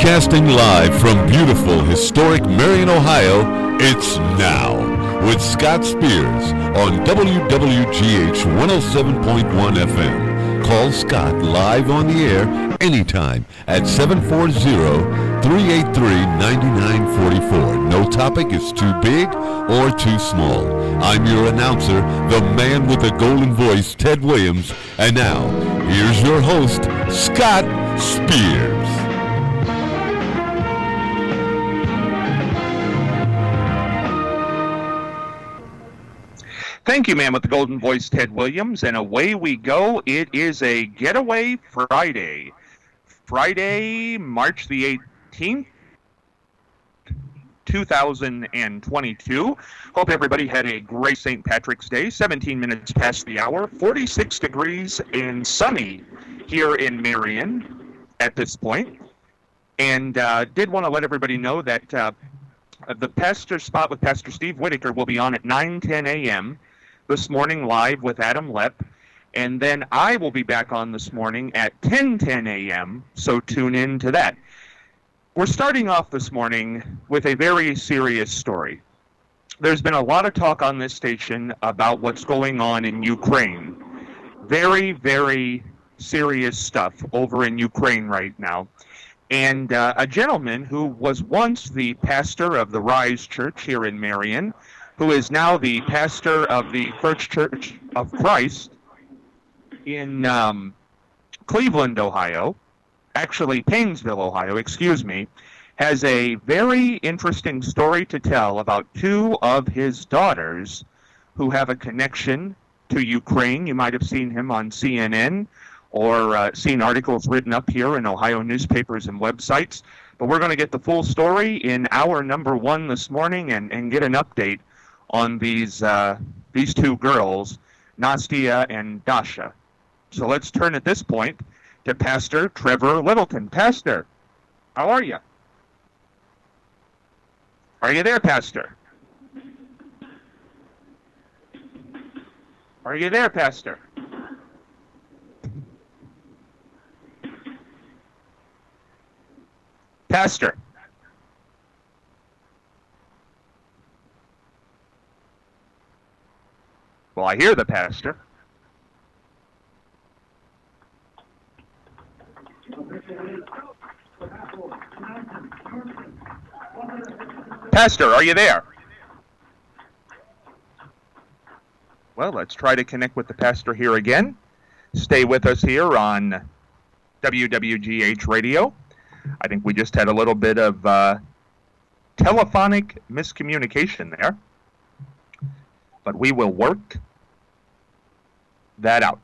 Broadcasting live from beautiful, historic Marion, Ohio, it's Now with Scott Spears on WWGH 107.1 FM. Call Scott live on the air anytime at 740-383-9944. No topic is too big or too small. I'm your announcer, the man with the golden voice, Ted Williams. And now, here's your host, Scott Spears. Thank you, man, with the golden voice, Ted Williams, and away we go. It is a Getaway Friday. Friday, March the 18th, 2022. Hope everybody had a great St. Patrick's Day. 17 minutes past the hour, 46 degrees and sunny here in Marion at this point. And did want to let everybody know that the pastor spot with Pastor Steve Whitaker will be on at 9:10 a.m. this morning live with Adam Lepp, and then I will be back on this morning at 10:10 a.m., so tune in to that. We're starting off this morning with a very serious story. There's been a lot of talk on this station about what's going on in Ukraine. Very, very serious stuff over in Ukraine right now. And a gentleman who was once the pastor of the Rise Church here in Marion, who is now the pastor of the First Church of Christ in Cleveland, Ohio, actually Painesville, Ohio, excuse me, has a very interesting story to tell about two of his daughters who have a connection to Ukraine. You might have seen him on CNN or seen articles written up here in Ohio newspapers and websites. But we're going to get the full story in hour number one this morning and get an update on these two girls, Nastia and Dasha. So let's turn at this point to Pastor Trevor Littleton. Pastor, how are you? Are you there, Pastor? Are you there, Pastor? Pastor? Well, I hear the pastor. Pastor, are you there? Well, let's try to connect with the pastor here again. Stay with us here on WWGH Radio. I think we just had a little bit of telephonic miscommunication there, but we will work that out.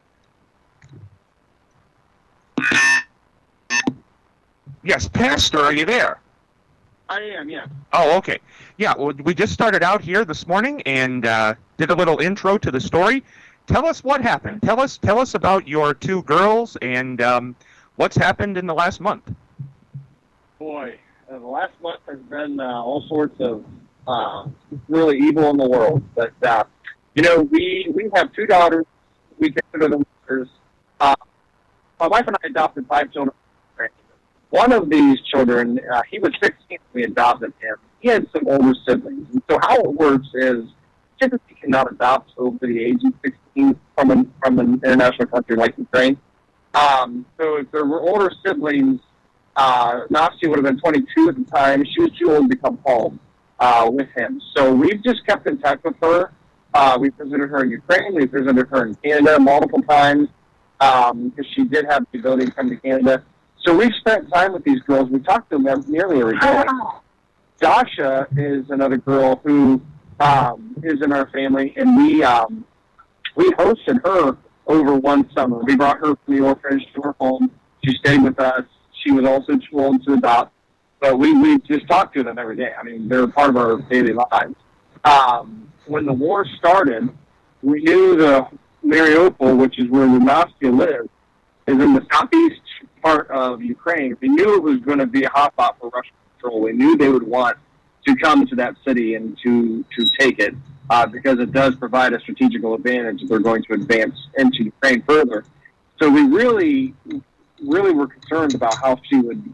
Yes, Pastor, are you there? I am, yeah. Oh, okay. Yeah, well, we just started out here this morning and did a little intro to the story. Tell us what happened. Tell us about your two girls and what's happened in the last month. Boy, the last month has been all sorts of really evil in the world. But, we have two daughters. We consider them daughters. My wife and I adopted 5 children. One of these children, he was 16 when we adopted him. He had some older siblings. And so how it works is typically you cannot adopt over the age of 16 from an international country like Ukraine. So if there were older siblings, Nastia would have been 22 at the time. She was too old to come home with him. So we've just kept in touch with her. We visited her in Ukraine. We visited her in Canada multiple times because she did have the ability to come to Canada. So we've spent time with these girls. We talk to them nearly every day. Dasha is another girl who is in our family, and we hosted her over one summer. We brought her from the orphanage to her home. She stayed with us. She was also too old to adopt, but we just talk to them every day. I mean, they're part of our daily lives. When the war started, we knew the Mariupol, which is where Nastia lives, is in the southeast part of Ukraine. We knew it was going to be a hotspot for Russian control. We knew they would want to come to that city and to take it because it does provide a strategical advantage if they're going to advance into Ukraine further. So we really were concerned about how she would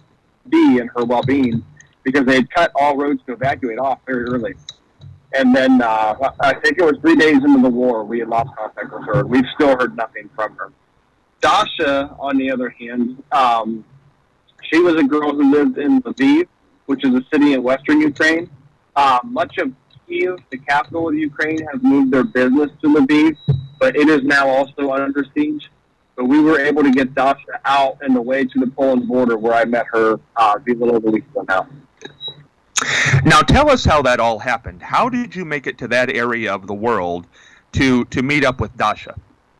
be and her well-being because they had cut all roads to evacuate off very early. And then I think it was 3 days into the war, we had lost contact with her. We've still heard nothing from her. Dasha, on the other hand, she was a girl who lived in Lviv, which is a city in western Ukraine. Much of Kyiv, the capital of Ukraine, has moved their business to Lviv, but it is now also under siege. So we were able to get Dasha out and away to the Poland border where I met her a little over a week ago now. Now tell us how that all happened. How did you make it to that area of the world to meet up with Dasha?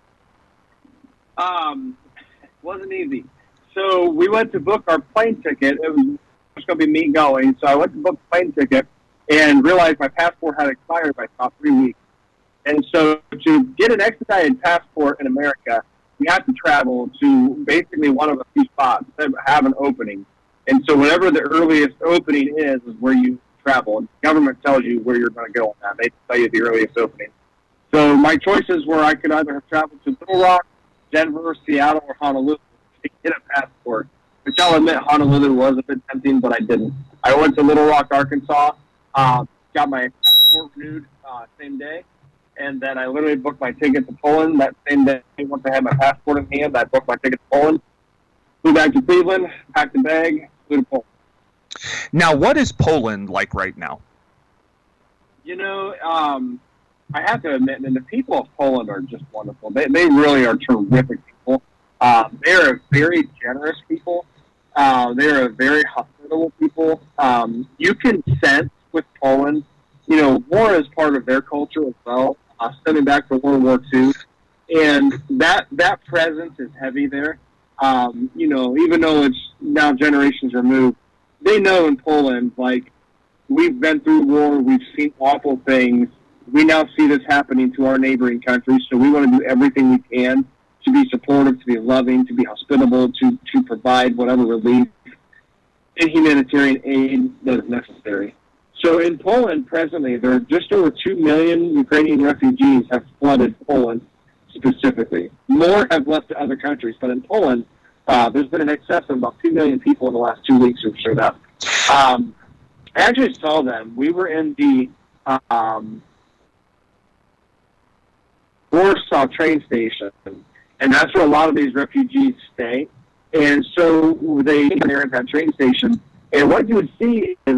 Wasn't easy. So we went to book our plane ticket. It was going to be me going. So I went to book the plane ticket and realized my passport had expired by about 3 weeks. And so to get an expedited passport in America, you have to travel to basically one of a few spots that have an opening. And so whatever the earliest opening is where you travel. And the government tells you where you're going to go on that. They tell you the earliest opening. So my choices were I could either have traveled to Little Rock, Denver, Seattle, or Honolulu to get a passport, which I'll admit Honolulu was a bit tempting, but I didn't. I went to Little Rock, Arkansas, got my passport renewed same day, and then I literally booked my ticket to Poland that same day. Once I had my passport in hand, I booked my ticket to Poland, flew back to Cleveland, packed a bag, flew to Poland. Now, what is Poland like right now? You know, I have to admit, and the people of Poland are just wonderful. They really are terrific people. They're a very generous people. They're a very hospitable people. You can sense with Poland, you know, war is part of their culture as well, stemming back from World War II. And that presence is heavy there. You know, even though it's now generations removed, they know in Poland, like, we've been through war, we've seen awful things. We now see this happening to our neighboring countries, so we want to do everything we can to be supportive, to be loving, to be hospitable, to provide whatever relief and humanitarian aid that is necessary. So in Poland, presently, there are just over 2 million Ukrainian refugees have flooded Poland specifically. More have left to other countries, but in Poland, there's been an excess of about 2 million people in the last 2 weeks who've showed up. I actually saw them. We were in the Warsaw train station, and that's where a lot of these refugees stay. And so they are at that train station, and what you would see is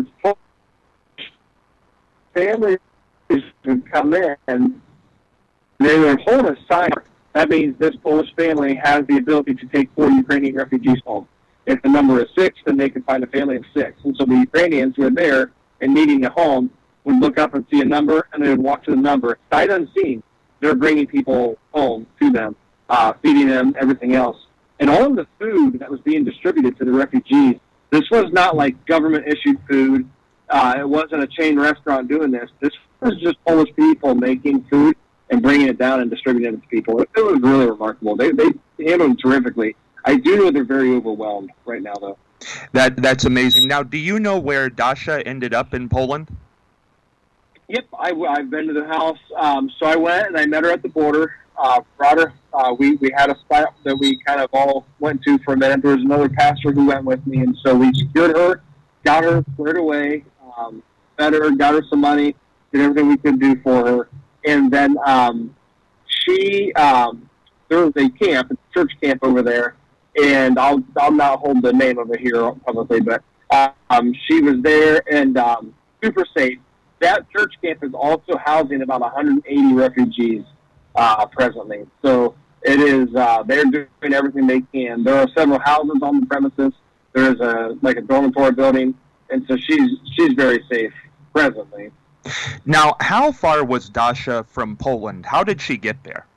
families would come in, and they would hold a sign. That means this Polish family has the ability to take 4 Ukrainian refugees home. If the number is 6, then they can find a family of 6. And so the Ukrainians who are there and needing a home would look up and see a number, and they would walk to the number. Sight unseen, they're bringing people home to them, feeding them, everything else. And all of the food that was being distributed to the refugees, this was not like government-issued food. It wasn't a chain restaurant doing this. This was just Polish people making food and bringing it down and distributing it to people. It was really remarkable. They handled it terrifically. I do know they're very overwhelmed right now, though. That's amazing. Now, do you know where Dasha ended up in Poland? Yep, I've been to the house. So I went and I met her at the border. Brought her. We had a spot that we kind of all went to for a minute. There was another pastor who went with me, and so we secured her, got her squared away, fed her, got her some money, did everything we could do for her. And then there was a camp, a church camp over there, and I'll not hold the name of it here publicly, but she was there and super safe. That church camp is also housing about 180 refugees presently. So it is they're doing everything they can. There are several houses on the premises. There is a dormitory building, and so she's very safe presently. Now, how far was Dasha from Poland? How did she get there?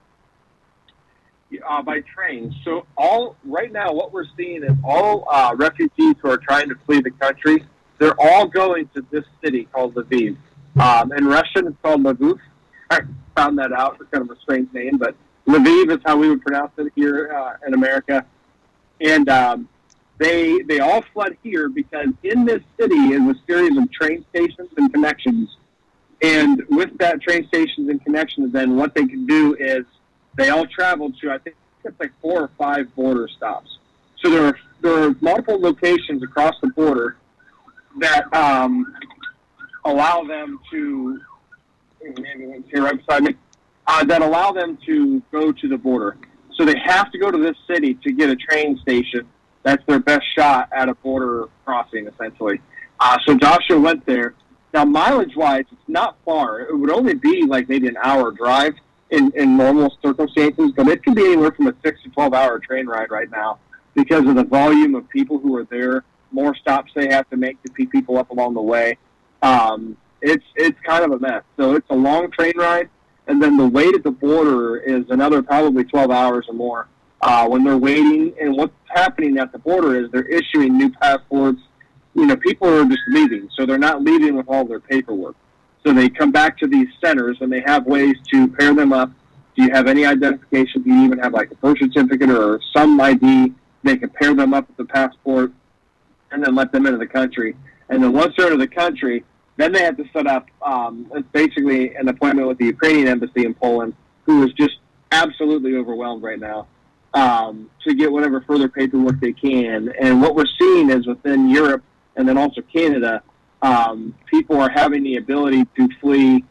By train. So right now, what we're seeing is all refugees who are trying to flee the country, they're all going to this city called Lviv. In Russian, it's called Lviv. I found that out. It's kind of a strange name, but Lviv is how we would pronounce it here in America. And they all fled here because in this city is a series of train stations and connections. And with that train stations and connections, then what they can do is they all travel to, I think it's like 4 or 5 border stops. So there are multiple locations across the border that allow them to here right beside me that allow them to go to the border. So they have to go to this city to get a train station. That's their best shot at a border crossing, essentially. So Joshua went there. Now, mileage-wise, it's not far. It would only be like maybe an hour drive in normal circumstances, but it can be anywhere from a 6 to 12-hour train ride right now because of the volume of people who are there, more stops they have to make to pick people up along the way. It's kind of a mess. So it's a long train ride, and then the wait at the border is another probably 12 hours or more when they're waiting. And what's happening at the border is they're issuing new passports. You know, people are just leaving, so they're not leaving with all their paperwork. So they come back to these centers, and they have ways to pair them up. Do you have any identification? Do you even have like a birth certificate or some ID? They can pair them up with the passport and then let them into the country. And then once they're into the country, then they have to set up basically an appointment with the Ukrainian embassy in Poland, who is just absolutely overwhelmed right now, to get whatever further paperwork they can. And what we're seeing is within Europe and then also Canada, people are having the ability to flee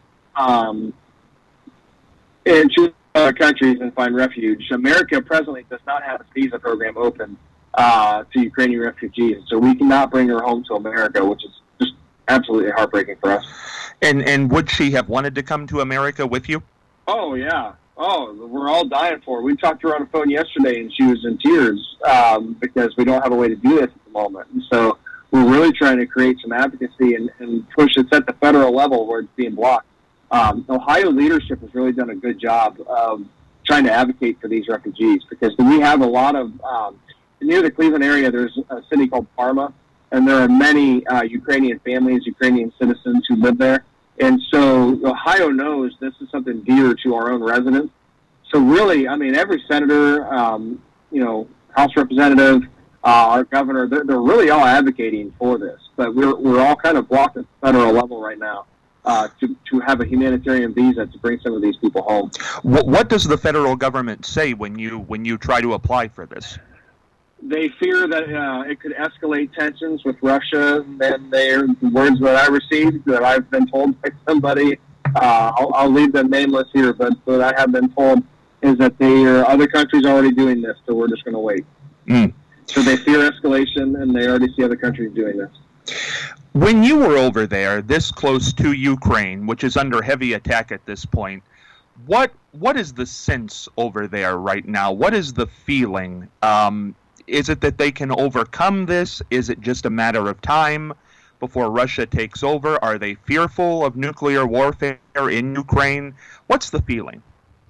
into other countries and find refuge. America presently does not have a visa program open to Ukrainian refugees, so we cannot bring her home to America, which is just absolutely heartbreaking for us. And would she have wanted to come to America with you? Oh, yeah. Oh, we're all dying for her. We talked to her on the phone yesterday, and she was in tears because we don't have a way to do this at the moment. And so we're really trying to create some advocacy and push it at the federal level where it's being blocked. Ohio leadership has really done a good job of trying to advocate for these refugees because we have a lot of, near the Cleveland area, there's a city called Parma, and there are many Ukrainian families, Ukrainian citizens who live there. And so Ohio knows this is something dear to our own residents. So really, I mean, every senator, House representative, our governor, they're really all advocating for this. But we're all kind of blocked at the federal level right now to have a humanitarian visa to bring some of these people home. What does the federal government say when you try to apply for this? They fear that it could escalate tensions with Russia, and the words that I received, that I've been told by somebody, I'll leave them nameless here, but what I have been told is that other countries are already doing this, so we're just going to wait. So they fear escalation, and they already see other countries doing this. When you were over there, this close to Ukraine, which is under heavy attack at this point, what is the sense over there right now? What is the feeling? Is it that they can overcome this? Is it just a matter of time before Russia takes over? Are they fearful of nuclear warfare in Ukraine? What's the feeling?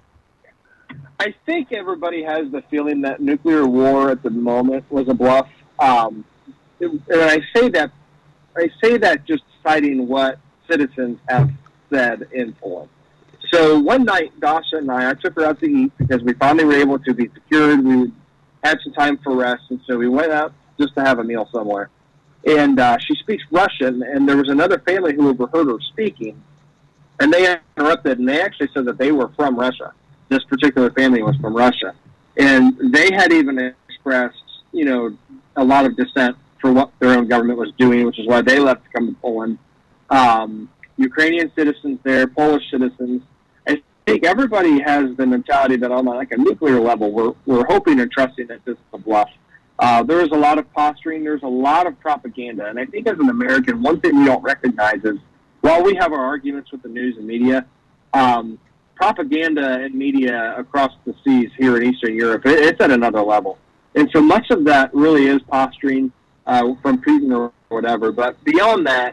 I think everybody has the feeling that nuclear war at the moment was a bluff. And I say that just citing what citizens have said in Poland. So one night, Dasha and I took her out to eat because we finally were able to be secured. We had some time for rest, and so we went out just to have a meal somewhere. And she speaks Russian, and there was another family who overheard her speaking, and they interrupted, and they actually said that they were from Russia. This particular family was from Russia. And they had even expressed, a lot of dissent for what their own government was doing, which is why they left to come to Poland. Ukrainian citizens there, Polish citizens. I think everybody has the mentality that on like a nuclear level, we're hoping and trusting that this is a bluff. There is a lot of posturing. There's a lot of propaganda. And I think as an American, one thing we don't recognize is while we have our arguments with the news and media, propaganda and media across the seas here in Eastern Europe, it's at another level. And so much of that really is posturing from Putin or whatever. But beyond that,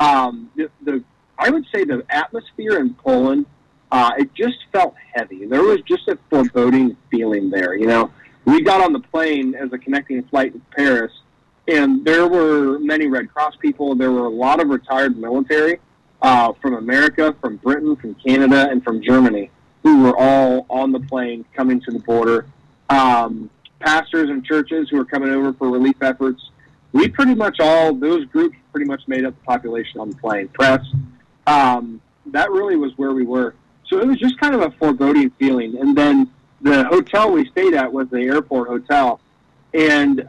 I would say the atmosphere in Poland, it just felt heavy. There was just a foreboding feeling there. We got on the plane as a connecting flight to Paris, and there were many Red Cross people. There were a lot of retired military from America, from Britain, from Canada, and from Germany, who were all on the plane coming to the border. Pastors and churches who were coming over for relief efforts. Those groups pretty much made up the population on the plane. Press, that really was where we were. So it was just kind of a foreboding feeling. And then the hotel we stayed at was the airport hotel. And,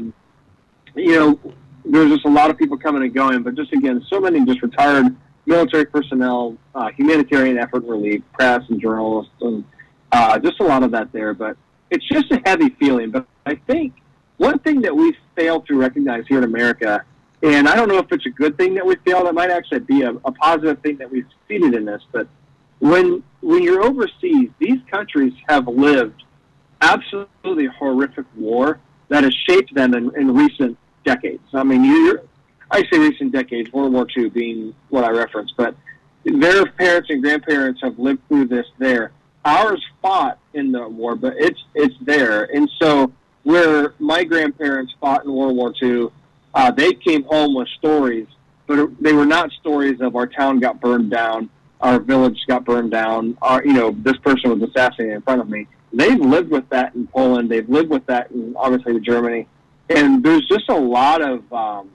there's just a lot of people coming and going, but just, again, so many just retired military personnel, humanitarian effort relief, press and journalists, and just a lot of that there. But it's just a heavy feeling. But I think one thing that we fail to recognize here in America, and I don't know if it's a good thing that we fail, that might actually be a positive thing that we've succeeded in this, but when you're overseas, these countries have lived absolutely horrific war that has shaped them in recent decades. I mean, I say recent decades, World War II being what I referenced, but their parents and grandparents have lived through this there. Ours fought in the war, but it's there. And so where my grandparents fought in World War II, they came home with stories, but they were not stories of our town got burned down, our village got burned down, this person was assassinated in front of me. They've lived with that in Poland. They've lived with that in, obviously, Germany. And there's just a lot of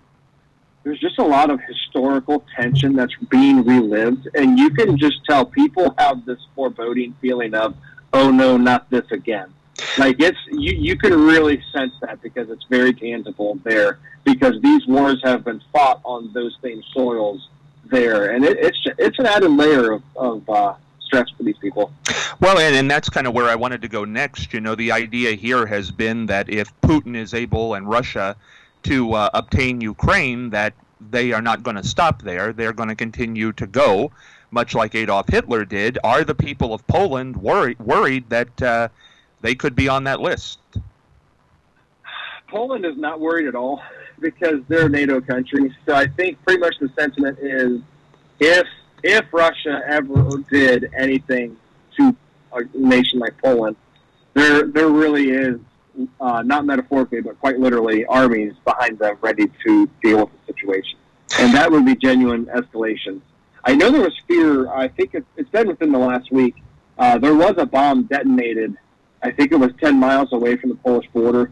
historical tension that's being relived, and you can just tell people have this foreboding feeling of, oh no, not this again. Like you can really sense that because it's very tangible there, because these wars have been fought on those same soils there, and it's an added layer of stress for these people. Well, and that's kind of where I wanted to go next. The idea here has been that if Putin is able and Russia to obtain Ukraine, that they are not going to stop there. They're going to continue to go, much like Adolf Hitler did. Are the people of Poland worried that they could be on that list? Poland is not worried at all because they're a NATO country. So I think pretty much the sentiment is if Russia ever did anything to a nation like Poland, there really is, not metaphorically, but quite literally, armies behind them ready to deal with the situation. And that would be genuine escalation. I know there was fear, I think it's been within the last week, there was a bomb detonated, I think it was 10 miles away from the Polish border.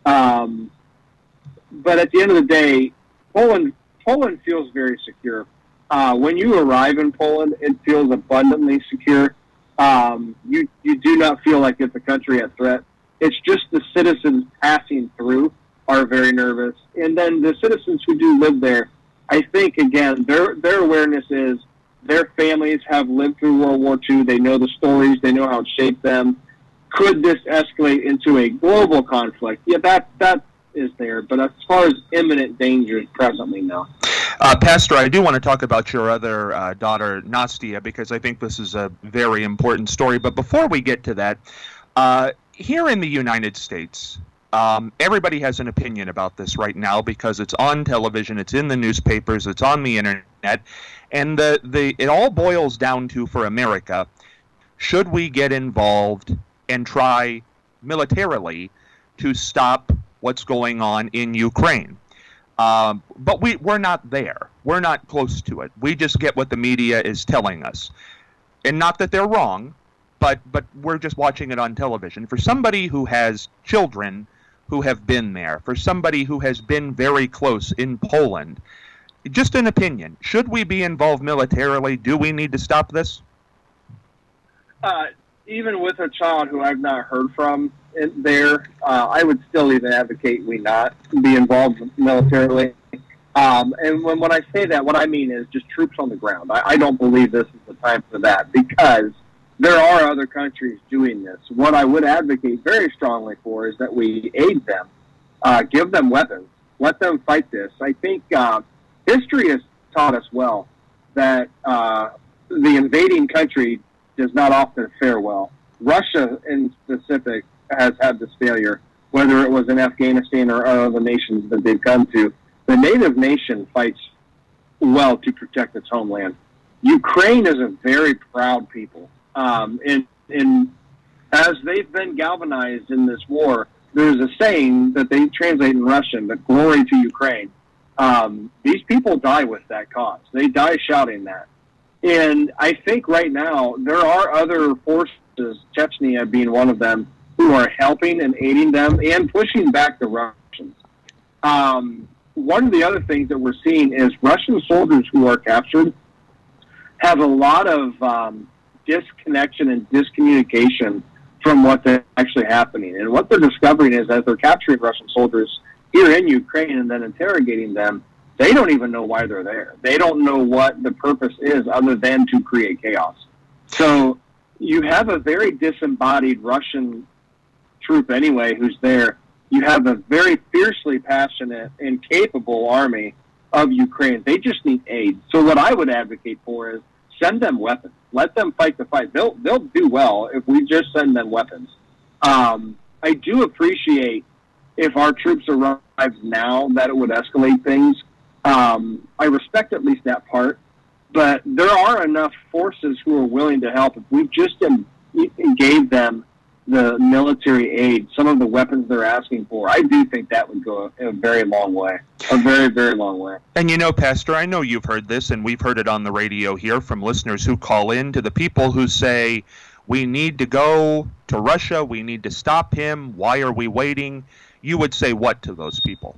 But at the end of the day, Poland feels very secure. When you arrive in Poland, it feels abundantly secure. You do not feel like it's a country at threat. It's just the citizens passing through are very nervous. And then the citizens who do live there, I think, again, their awareness is their families have lived through World War II. They know the stories. They know how it shaped them. Could this escalate into a global conflict? Yeah, that is there. But as far as imminent dangers, presently, no. Pastor, I do want to talk about your other daughter, Nastia, because I think this is a very important story. But before we get to that, here in the United States, everybody has an opinion about this right now because it's on television, it's in the newspapers, it's on the internet, and it all boils down to, for America, should we get involved and try militarily to stop what's going on in Ukraine? But we're not there. We're not close to it. We just get what the media is telling us. And not that they're wrong, but we're just watching it on television. For somebody who has children who have been there, for somebody who has been very close in Poland, just an opinion. Should we be involved militarily? Do we need to stop this? Even with a child who I've not heard from there, I would still even advocate we not be involved militarily. And when I say that, what I mean is just troops on the ground. I don't believe this is the time for that because there are other countries doing this. What I would advocate very strongly for is that we aid them, give them weapons, let them fight this. I think history has taught us well that the invading country does not often fare well. Russia, in specific, has had this failure, whether it was in Afghanistan or other nations that they've come to. The native nation fights well to protect its homeland. Ukraine is a very proud people. And as they've been galvanized in this war, there's a saying that they translate in Russian, that glory to Ukraine. These people die with that cause. They die shouting that. And I think right now there are other forces, Chechnya being one of them, who are helping and aiding them and pushing back the Russians. One of the other things that we're seeing is Russian soldiers who are captured have a lot of disconnection and discommunication from what's actually happening. And what they're discovering is as they're capturing Russian soldiers here in Ukraine and then interrogating them, they don't even know why they're there. They don't know what the purpose is other than to create chaos. So you have a very disembodied Russian troop anyway who's there. You have a very fiercely passionate and capable army of Ukraine. They just need aid. So what I would advocate for is send them weapons. Let them fight the fight. They'll do well if we just send them weapons. I do appreciate if our troops arrive now that it would escalate things. I respect at least that part, but there are enough forces who are willing to help. If we just gave them the military aid, some of the weapons they're asking for, I do think that would go a very long way, a very, very long way. And Pastor, I know you've heard this, and we've heard it on the radio here from listeners who call in to the people who say, we need to go to Russia, we need to stop him, why are we waiting? You would say what to those people?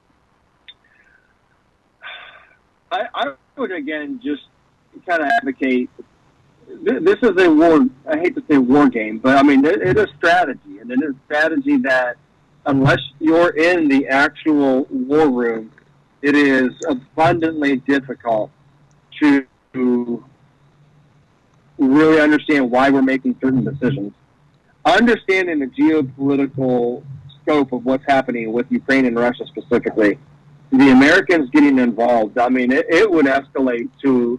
I would, again, just kind of advocate, this is a war, I hate to say war game, but I mean, it is strategy, and it is strategy that unless you're in the actual war room, it is abundantly difficult to really understand why we're making certain decisions. Understanding the geopolitical scope of what's happening with Ukraine and Russia specifically, the Americans getting involved, I mean, it would escalate to,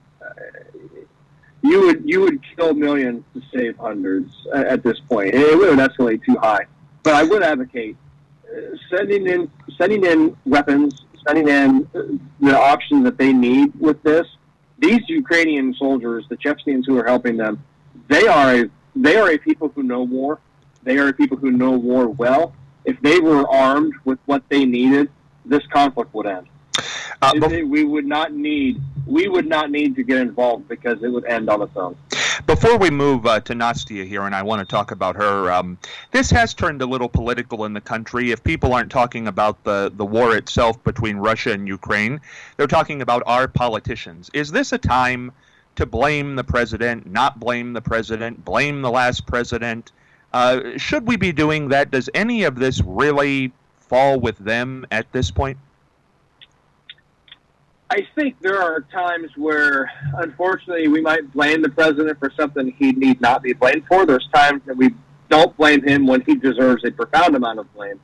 you would kill millions to save hundreds at this point. It would escalate too high. But I would advocate sending in weapons, sending in the options that they need with this. These Ukrainian soldiers, the Chechens who are helping them, they are a people who know war. They are a people who know war well. If they were armed with what they needed, this conflict would end. We would not need to get involved because it would end on its own. Before we move to Nastia here, and I want to talk about her, this has turned a little political in the country. If people aren't talking about the war itself between Russia and Ukraine, they're talking about our politicians. Is this a time to blame the president, not blame the president, blame the last president? Should we be doing that? Does any of this really fall with them at this point? I think there are times where, unfortunately, we might blame the president for something he need not be blamed for. There's times that we don't blame him when he deserves a profound amount of blame.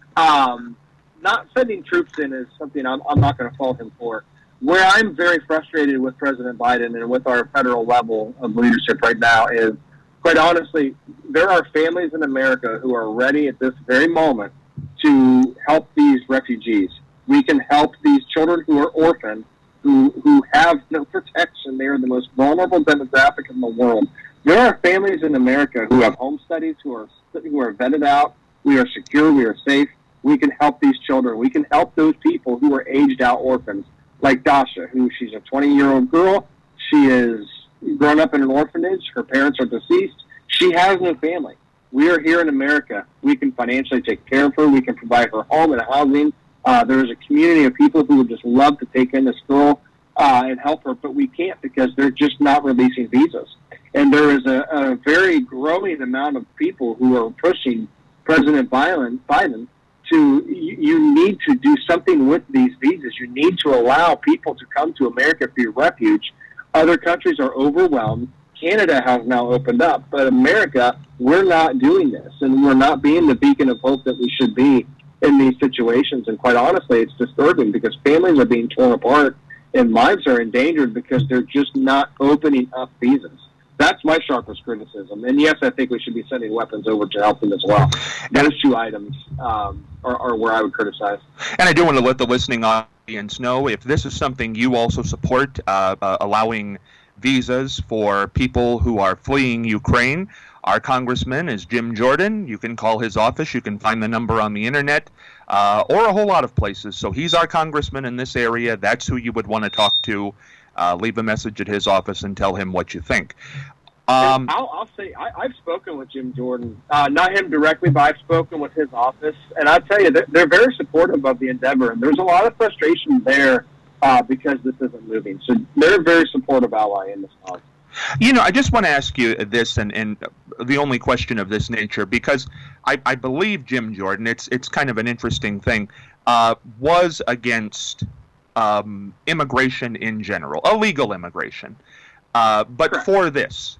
Not sending troops in is something I'm not going to fault him for. Where I'm very frustrated with President Biden and with our federal level of leadership right now is, quite honestly, there are families in America who are ready at this very moment to help these refugees. We can help these children who are orphaned, who have no protection. They are the most vulnerable demographic in the world. There are families in America who have home studies, who are vetted out. We are secure. We are safe. We can help these children. We can help those people who are aged out orphans, like Dasha, she's a 20-year-old girl. She is grown up in an orphanage. Her parents are deceased. She has no family. We are here in America. We can financially take care of her. We can provide her home and housing. There is a community of people who would just love to take in this girl and help her, but we can't because they're just not releasing visas. And there is a very growing amount of people who are pushing President Biden to, you need to do something with these visas. You need to allow people to come to America for your refuge. Other countries are overwhelmed. Canada has now opened up, but America, we're not doing this, and we're not being the beacon of hope that we should be in these situations. And quite honestly, it's disturbing because families are being torn apart and lives are endangered because they're just not opening up visas. That's my sharpest criticism. And yes, I think we should be sending weapons over to help them as well. Those two items are where I would criticize. And I do want to let the listening audience know, if this is something you also support, allowing visas for people who are fleeing Ukraine, our congressman is Jim Jordan. You can call his office. You can find the number on the internet or a whole lot of places. So he's our congressman in this area. That's who you would want to talk to. Leave a message at his office and tell him what you think. I'll say I've spoken with Jim Jordan, not him directly, but I've spoken with his office. And I'll tell you, they're very supportive of the endeavor. And there's a lot of frustration there because this isn't moving. So they're a very supportive ally in this cause. I just want to ask you this, and the only question of this nature, because I believe Jim Jordan, it's kind of an interesting thing, was against immigration in general, illegal immigration. But for this,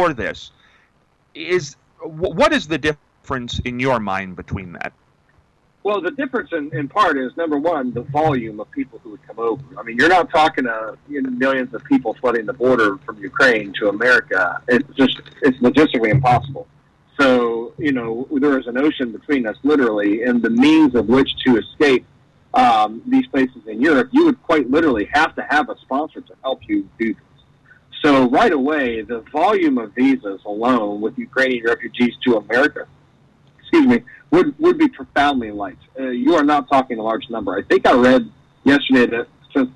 what is the difference in your mind between that? Well, the difference in part is, number one, the volume of people who would come over. I mean, you're not talking to millions of people flooding the border from Ukraine to America. It's logistically impossible. So, there is an ocean between us, literally, and the means of which to escape these places in Europe, you would quite literally have to have a sponsor to help you do this. So right away, the volume of visas alone with Ukrainian refugees to America, would be profoundly light. You are not talking a large number. I think I read yesterday that since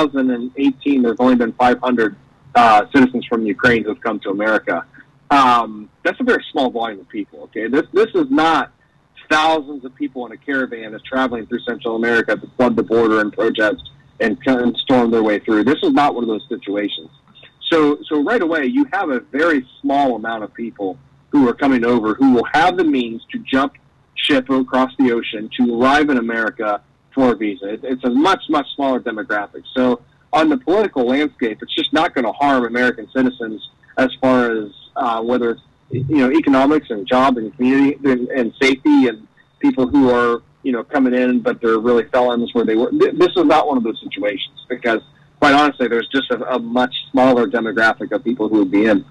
2018, there's only been 500 citizens from Ukraine who have come to America. That's a very small volume of people. Okay, this is not thousands of people in a caravan that's traveling through Central America to flood the border and protest and storm their way through. This is not one of those situations. So right away, you have a very small amount of people who are coming over who will have the means to jump ship across the ocean to arrive in America for a visa. It's a much, much smaller demographic. So on the political landscape, it's just not going to harm American citizens as far as whether it's economics and job and community and safety and people who are coming in but they're really felons where they were. This is not one of those situations because quite honestly, there's just a much smaller demographic of people who would be in.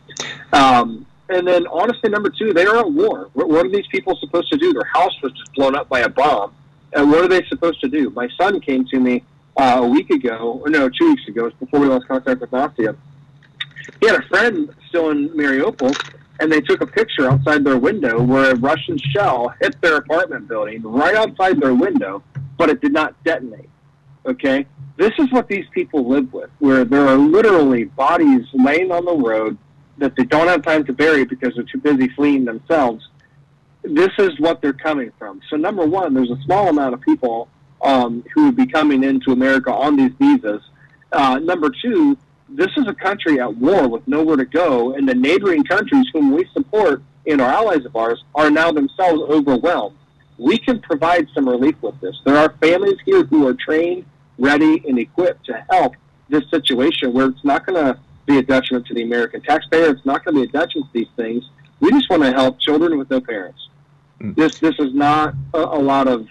And then, honestly, number two, they are at war. What are these people supposed to do? Their house was just blown up by a bomb. And what are they supposed to do? My son came to me 2 weeks ago. It was before we lost contact with Nastia. He had a friend still in Mariupol, and they took a picture outside their window where a Russian shell hit their apartment building right outside their window, but it did not detonate. Okay? This is what these people live with, where there are literally bodies laying on the road that they don't have time to bury because they're too busy fleeing themselves. This is what they're coming from. So number one, there's a small amount of people who would be coming into America on these visas. Number two, this is a country at war with nowhere to go, and the neighboring countries whom we support and are allies of ours are now themselves overwhelmed. We can provide some relief with this. There are families here who are trained, ready, and equipped to help this situation where it's not going to be a detriment to the American taxpayer. It's not going to be a detriment to these things. We just want to help children with no parents. This is not a lot of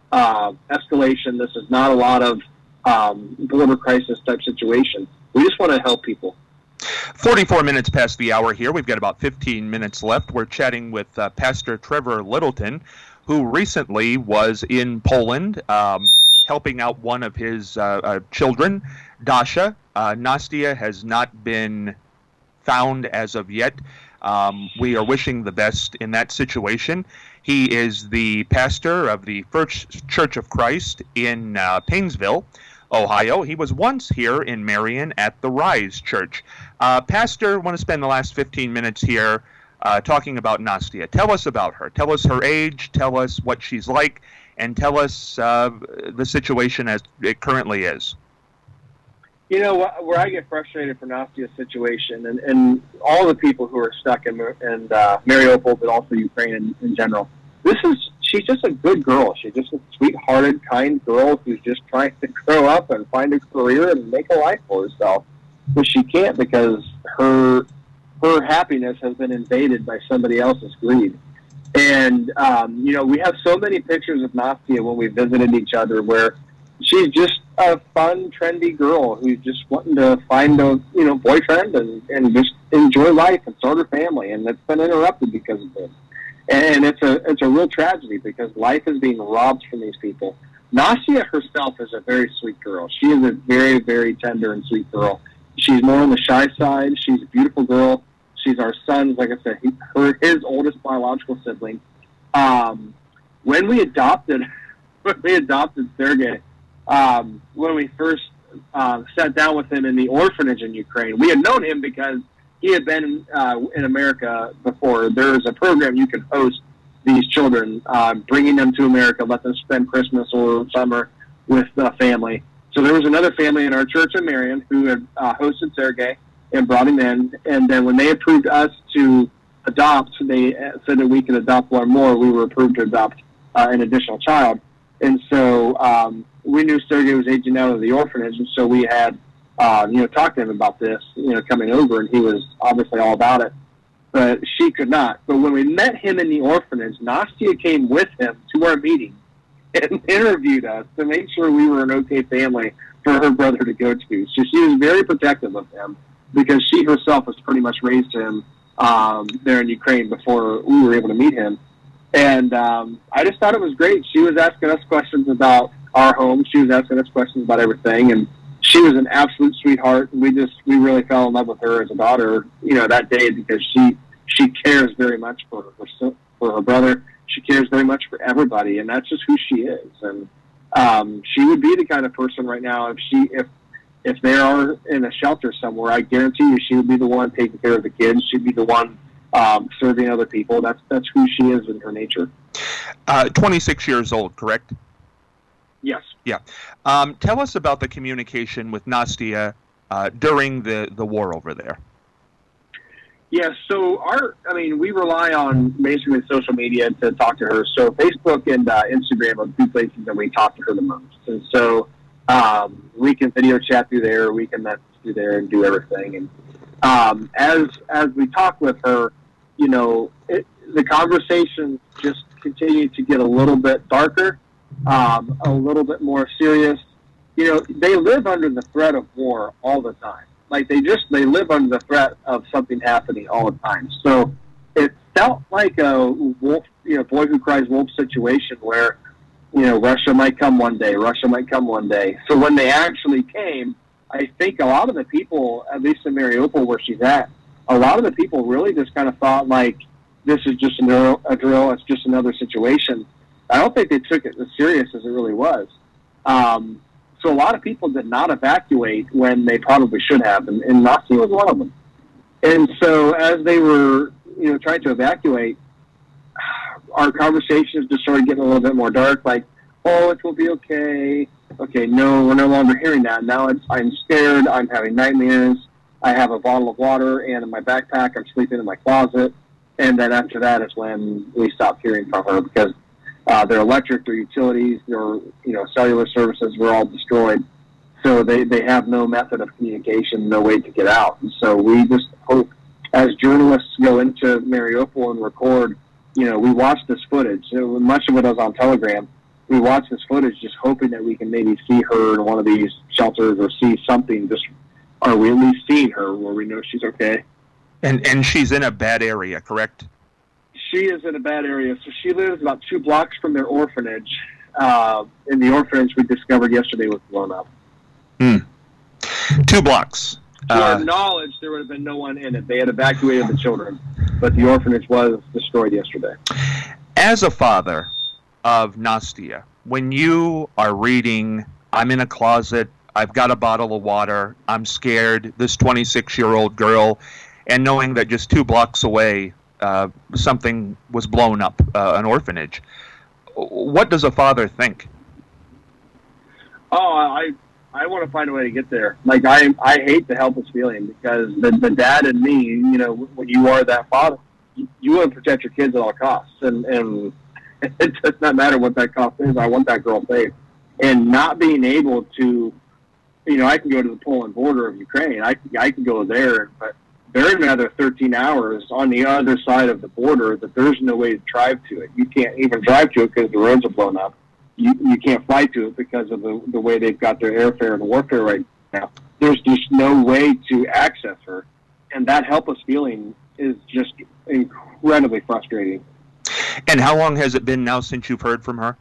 escalation. This is not a lot of border crisis type situation. We just want to help people. 44 minutes past the hour here. We've got about 15 minutes left. We're chatting with Pastor Trevor Littleton, who recently was in Poland helping out one of his children, Dasha. Nastia has not been found as of yet. We are wishing the best in that situation. He is the pastor of the First Church of Christ in Painesville, Ohio. He was once here in Marion at the Rise Church. Pastor, I want to spend the last 15 minutes here talking about Nastia. Tell us about her. Tell us her age. Tell us what she's like. And tell us the situation as it currently is. Where I get frustrated for Nastia's situation and all the people who are stuck in Mariupol, but also Ukraine in general, she's just a good girl. She's just a sweet-hearted, kind girl who's just trying to grow up and find a career and make a life for herself. But she can't because her happiness has been invaded by somebody else's greed. And, we have so many pictures of Nastia when we visited each other where she's just a fun, trendy girl who's just wanting to find a, boyfriend and just enjoy life and start her family. And that's been interrupted because of this. And it's a real tragedy because life is being robbed from these people. Nastia herself is a very sweet girl. She is a very, very tender and sweet girl. She's more on the shy side. She's a beautiful girl. She's our son's, like I said, his oldest biological sibling. When we adopted Sergei, when we first sat down with him in the orphanage in Ukraine, we had known him because he had been in America before. There's a program you can host these children, bringing them to America, let them spend Christmas or summer with the family. So there was another family in our church in Marion who had hosted Sergei. and brought him in. And then when they approved us to adopt, they said that we could adopt one more. We were approved to adopt an additional child. And so we knew Sergey was aging out of the orphanage, and so we had, talked to him about this, coming over, and he was obviously all about it. But she could not. But when we met him in the orphanage, Nastia came with him to our meeting and interviewed us to make sure we were an okay family for her brother to go to. So she was very protective of him because she herself was pretty much raised him there in Ukraine before we were able to meet him. And I just thought it was great. She was asking us questions about our home. She was asking us questions about everything. And she was an absolute sweetheart. We really fell in love with her as a daughter, that day, because she cares very much for her brother. She cares very much for everybody, and that's just who she is. And she would be the kind of person right now, if they are in a shelter somewhere, I guarantee you she would be the one taking care of the kids. She'd be the one serving other people. That's who she is in her nature. 26 years old, correct? Yes. Yeah. Tell us about the communication with Nastia during the war over there. Yeah, so we rely on basically social media to talk to her. So Facebook and Instagram are two places that we talk to her the most. And so we can video chat through there, we can message through there and do everything. And as we talk with her, the conversation just continued to get a little bit darker, a little bit more serious. They live under the threat of war all the time. Like they live under the threat of something happening all the time. So it felt like a wolf, boy who cries wolf situation where, Russia might come one day. So when they actually came, I think a lot of the people, at least in Mariupol where she's at, a lot of the people really just kind of thought like, this is just a drill. It's just another situation. I don't think they took it as serious as it really was. So a lot of people did not evacuate when they probably should have, and Nastia was one of them. And so as they were, trying to evacuate, our conversations just started getting a little bit more dark, like, oh, it will be okay. Okay, no, we're no longer hearing that. Now I'm scared. I'm having nightmares. I have a bottle of water, and in my backpack, I'm sleeping in my closet. And then after that is when we stopped hearing from her because their electric, their utilities, their cellular services were all destroyed. So they have no method of communication, no way to get out. And so we just hope, as journalists go into Mariupol and record, we watch this footage. Much of it is on Telegram. We watch this footage just hoping that we can maybe see her in one of these shelters or see something. Are we at least seeing her where we know she's okay? And she's in a bad area, correct? She is in a bad area. So she lives about 2 blocks from their orphanage. And the orphanage we discovered yesterday was blown up. 2 blocks. To our knowledge, there would have been no one in it. They had evacuated the children, but the orphanage was destroyed yesterday. As a father of Nastia, when you are reading, I'm in a closet, I've got a bottle of water, I'm scared, this 26-year-old girl, and knowing that just 2 blocks away, something was blown up, an orphanage. What does a father think? Oh, I want to find a way to get there. Like, I hate the helpless feeling because the dad and me, when you are that father, you want to protect your kids at all costs. And it does not matter what that cost is. I want that girl safe. And not being able to, I can go to the Poland border of Ukraine. I can go there, but they're another 13 hours on the other side of the border that there's no way to drive to it. You can't even drive to it because the roads are blown up. You can't fly to it because of the way they've got their airfare and warfare right now. There's just no way to access her. And that helpless feeling is just incredibly frustrating. And how long has it been now since you've heard from her?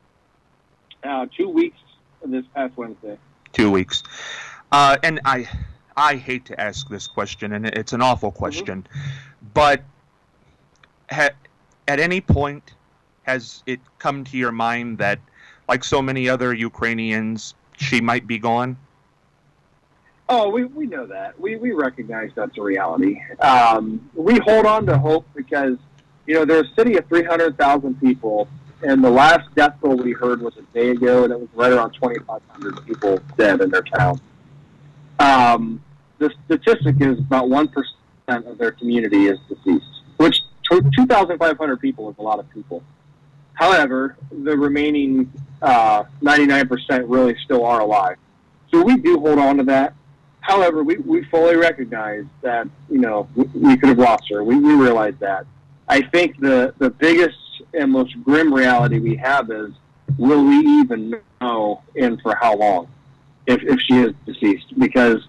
2 weeks this past Wednesday. 2 weeks. And I hate to ask this question, and it's an awful question, but at any point has it come to your mind that, like so many other Ukrainians, she might be gone? Oh, we know that. We recognize that's a reality. We hold on to hope because, they're a city of 300,000 people, and the last death toll we heard was a day ago, and it was right around 2,500 people dead in their town. the statistic is about 1% of their community is deceased, which 2,500 people is a lot of people. However, the remaining 99% really still are alive. So we do hold on to that. However, we fully recognize that, we could have lost her. We realize that. I think the biggest and most grim reality we have is, will we even know and for how long if she is deceased? Because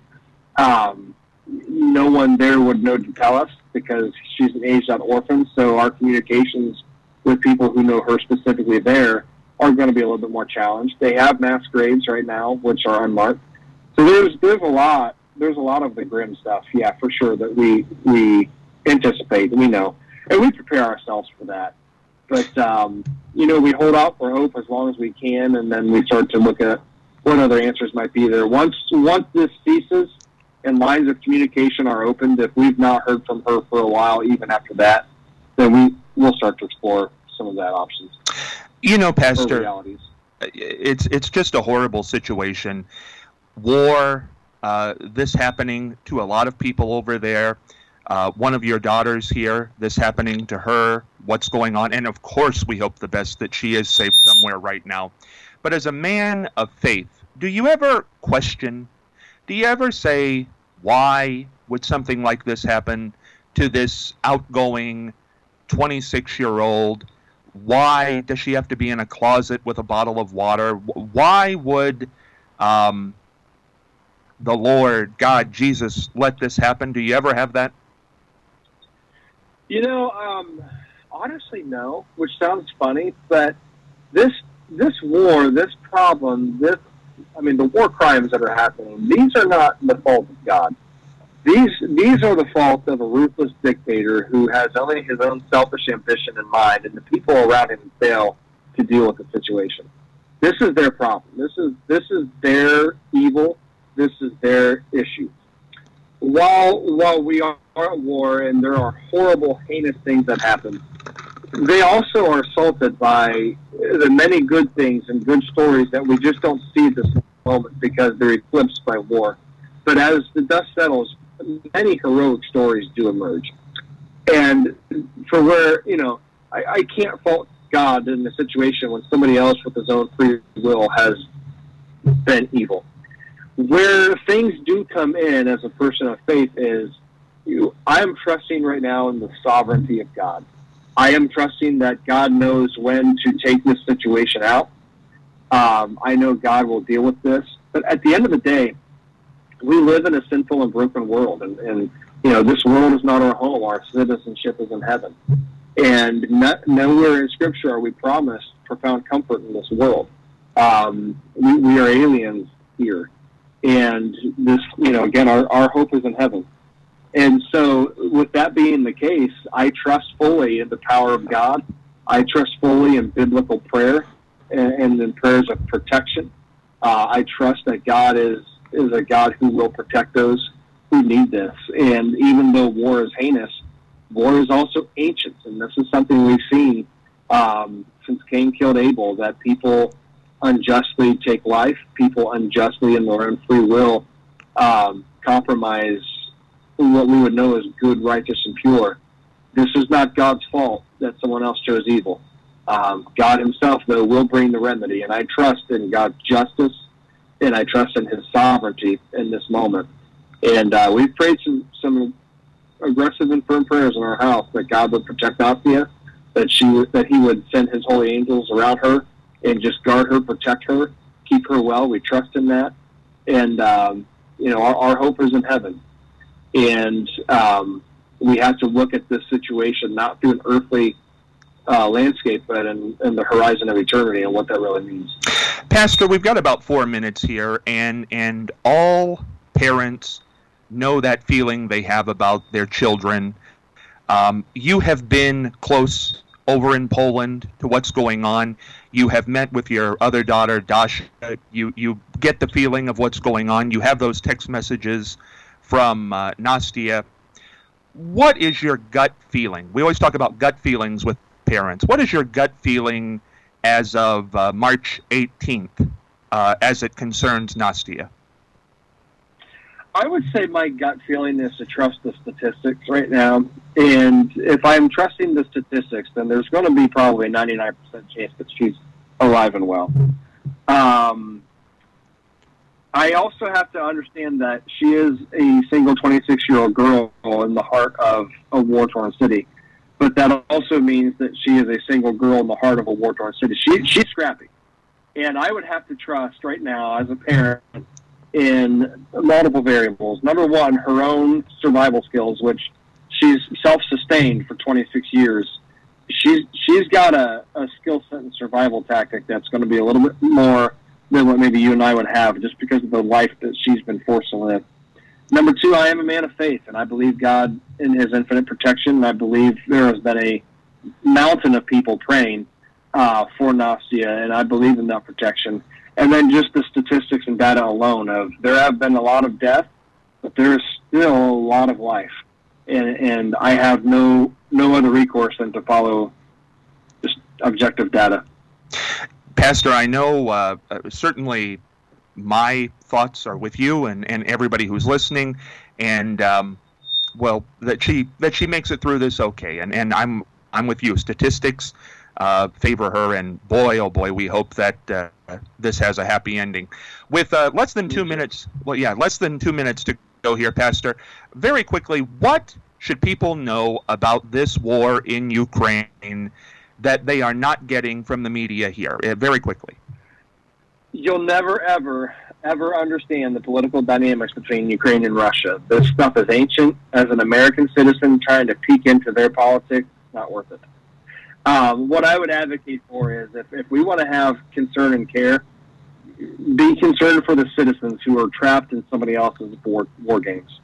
no one there would know to tell us, because she's an aged-out orphan, so our communications with people who know her specifically there are going to be a little bit more challenged. They have mass graves right now, which are unmarked. So there's a lot of the grim stuff, yeah, for sure, that we anticipate, and we know, and we prepare ourselves for that. But we hold out for hope as long as we can, and then we start to look at what other answers might be there. Once this ceases and lines of communication are opened, if we've not heard from her for a while, even after that, then we'll start to explore some of that options. Pastor, it's just a horrible situation. War, this happening to a lot of people over there. One of your daughters here, this happening to her, what's going on. And of course, we hope the best that she is safe somewhere right now. But as a man of faith, do you ever question, do you ever say, why would something like this happen to this outgoing 26-year-old? Why does she have to be in a closet with a bottle of water? Why would the Lord, God, Jesus, let this happen? Do you ever have that? Honestly, no, which sounds funny, but this war, this problem, the war crimes that are happening, these are not the fault of God. These are the fault of a ruthless dictator who has only his own selfish ambition in mind, and the people around him fail to deal with the situation. This is their problem. This is their evil. This is their issue. While we are at war and there are horrible, heinous things that happen, they also are assaulted by the many good things and good stories that we just don't see at this moment because they're eclipsed by war. But as the dust settles, many heroic stories do emerge. And for where, I can't fault God in a situation when somebody else with his own free will has been evil. Where things do come in as a person of faith is, I am trusting right now in the sovereignty of God. I am trusting that God knows when to take this situation out. I know God will deal with this. But at the end of the day, we live in a sinful and broken world. And this world is not our home. Our citizenship is in heaven. And nowhere in Scripture are we promised profound comfort in this world. We are aliens here. And this, again, our hope is in heaven. And so with that being the case, I trust fully in the power of God. I trust fully in biblical prayer and in prayers of protection. I trust that God is a God who will protect those who need this. And even though war is heinous, war is also ancient. And this is something we've seen since Cain killed Abel, that people unjustly take life, people unjustly in their own free will compromise what we would know as good, righteous, and pure. This is not God's fault that someone else chose evil. God himself, though, will bring the remedy, and I trust in God's justice, and I trust in his sovereignty in this moment. And we've prayed some aggressive and firm prayers in our house that God would protect Asya, that he would send his holy angels around her and just guard her, protect her, keep her well. We trust in that. And, our hope is in heaven. And we have to look at this situation not through an earthly landscape, but in the horizon of eternity and what that really means. Pastor, we've got about 4 minutes here, and all parents know that feeling they have about their children. You have been close over in Poland to what's going on. You have met with your other daughter, Dasha. You get the feeling of what's going on. You have those text messages from Nastia. What is your gut feeling? We always talk about gut feelings with parents. What is your gut feeling as of March 18th as it concerns Nastia? I would say my gut feeling is to trust the statistics right now. And if I'm trusting the statistics, then there's going to be probably a 99% chance that she's alive and well. I also have to understand that she is a single 26-year-old girl in the heart of a war-torn city. But that also means that she is a single girl in the heart of a war-torn city. She's scrappy. And I would have to trust right now as a parent in multiple variables. Number one, her own survival skills, which she's self-sustained for 26 years. She's got a skill set and survival tactic that's going to be a little bit more than what maybe you and I would have just because of the life that she's been forced to live. Number two, I am a man of faith, and I believe God in his infinite protection, and I believe there has been a mountain of people praying for Nastia, and I believe in that protection. And then just the statistics and data alone of there have been a lot of death, but there's still a lot of life. And I have no other recourse than to follow just objective data. Pastor, I know certainly my thoughts are with you and everybody who's listening, and well, that she makes it through this okay. And I'm with you. Statistics favor her, and boy, oh boy, we hope that this has a happy ending. With less than 2 minutes, less than 2 minutes to go here, Pastor. Very quickly, what should people know about this war in Ukraine that they are not getting from the media here? Very quickly. You'll never, ever understand the political dynamics between Ukraine and Russia. This stuff is ancient. As an American citizen trying to peek into their politics, it's not worth it. What I would advocate for is if we want to have concern and care, be concerned for the citizens who are trapped in somebody else's war games.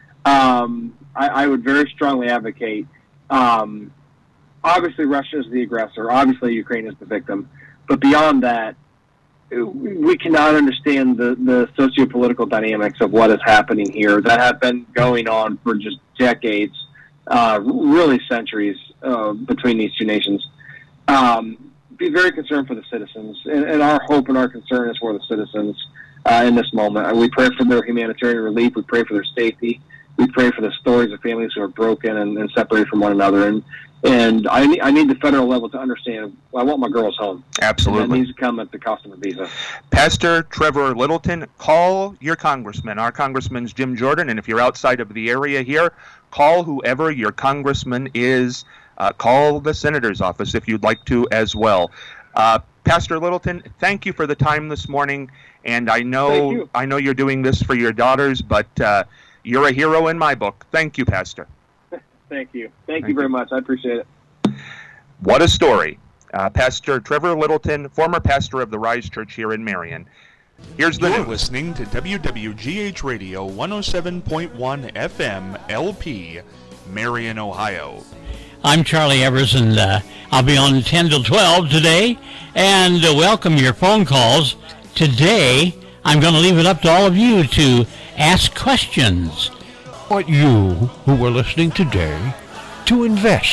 I would very strongly advocate, obviously Russia is the aggressor, obviously Ukraine is the victim, but beyond that, we cannot understand the socio-political dynamics of what is happening here that have been going on for just decades, really centuries between these two nations. Be very concerned for the citizens, and our hope and our concern is for the citizens in this moment. We pray for their humanitarian relief. We pray for their safety. We pray for the stories of families who are broken and separated from one another. And I need the federal level to understand, I want my girls home. Absolutely. And that needs to come at the cost of a visa. Pastor Trevor Littleton, call your congressman. Our congressman's Jim Jordan, and if you're outside of the area here, call whoever your congressman is. Call the senator's office if you'd like to as well. Pastor Littleton, thank you for the time this morning. And I know you're doing this for your daughters, but you're a hero in my book. Thank you, Pastor. Thank you. Thank you very much. I appreciate it. What a story. Pastor Trevor Littleton, former pastor of the Rise Church here in Marion. Here's the news. Listening to WWGH Radio 107.1 FM LP, Marion, Ohio. I'm Charlie Evers, and I'll be on 10 till 12 today, and welcome your phone calls. Today, I'm going to leave it up to all of you to ask questions. I want you, who are listening today, to invest